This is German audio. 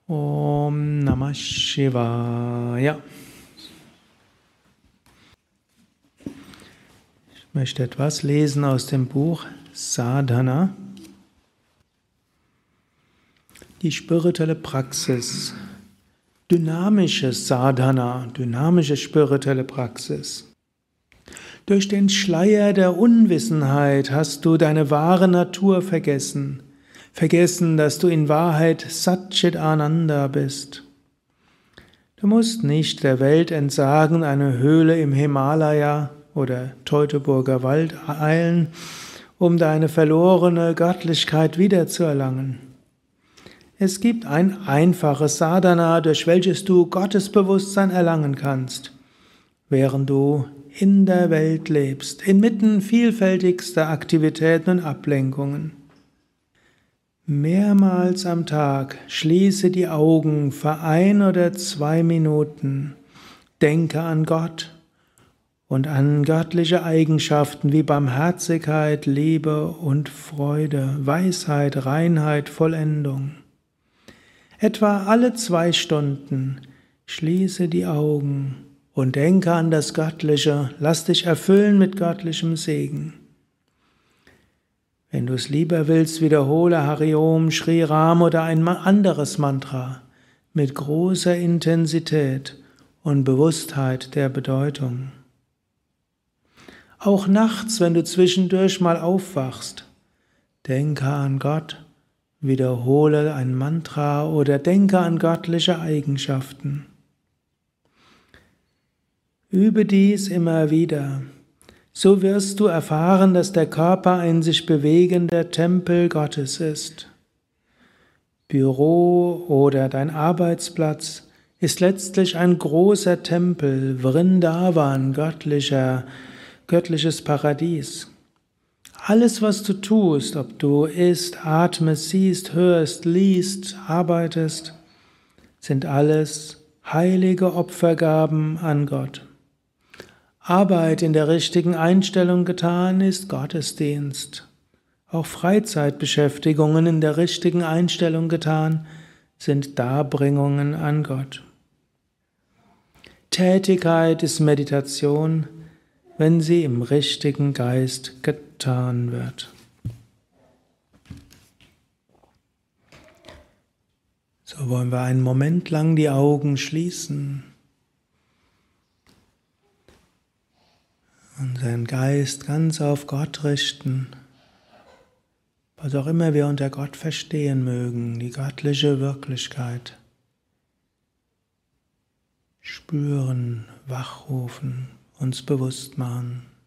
Om Namah Shivaya. Ich möchte etwas lesen aus dem Buch Sadhana. Die spirituelle Praxis. Dynamische Sadhana, dynamische spirituelle Praxis. Durch den Schleier der Unwissenheit hast du deine wahre Natur vergessen. Vergessen, dass du in Wahrheit Satchit Ananda bist. Du musst nicht der Welt entsagen, eine Höhle im Himalaya oder Teutoburger Wald eilen, um deine verlorene Göttlichkeit wiederzuerlangen. Es gibt ein einfaches Sadhana, durch welches du Gottesbewusstsein erlangen kannst, während du in der Welt lebst, inmitten vielfältigster Aktivitäten und Ablenkungen. Mehrmals am Tag schließe die Augen für 1 oder 2 Minuten, denke an Gott und an göttliche Eigenschaften wie Barmherzigkeit, Liebe und Freude, Weisheit, Reinheit, Vollendung. Etwa alle 2 Stunden schließe die Augen und denke an das Göttliche, lass dich erfüllen mit göttlichem Segen. Wenn du es lieber willst, wiederhole Hari Om, Shri Ram oder ein anderes Mantra mit großer Intensität und Bewusstheit der Bedeutung. Auch nachts, wenn du zwischendurch mal aufwachst, denke an Gott, wiederhole ein Mantra oder denke an göttliche Eigenschaften. Übe dies immer wieder. So wirst du erfahren, dass der Körper ein sich bewegender Tempel Gottes ist. Büro oder dein Arbeitsplatz ist letztlich ein großer Tempel, Vrindavan, göttliches Paradies. Alles, was du tust, ob du isst, atmest, siehst, hörst, liest, arbeitest, sind alles heilige Opfergaben an Gott. Arbeit in der richtigen Einstellung getan ist Gottesdienst. Auch Freizeitbeschäftigungen in der richtigen Einstellung getan sind Darbringungen an Gott. Tätigkeit ist Meditation, wenn sie im richtigen Geist getan wird. So wollen wir einen Moment lang die Augen schließen. Unseren Geist ganz auf Gott richten, was auch immer wir unter Gott verstehen mögen, die göttliche Wirklichkeit. Spüren, wachrufen, uns bewusst machen.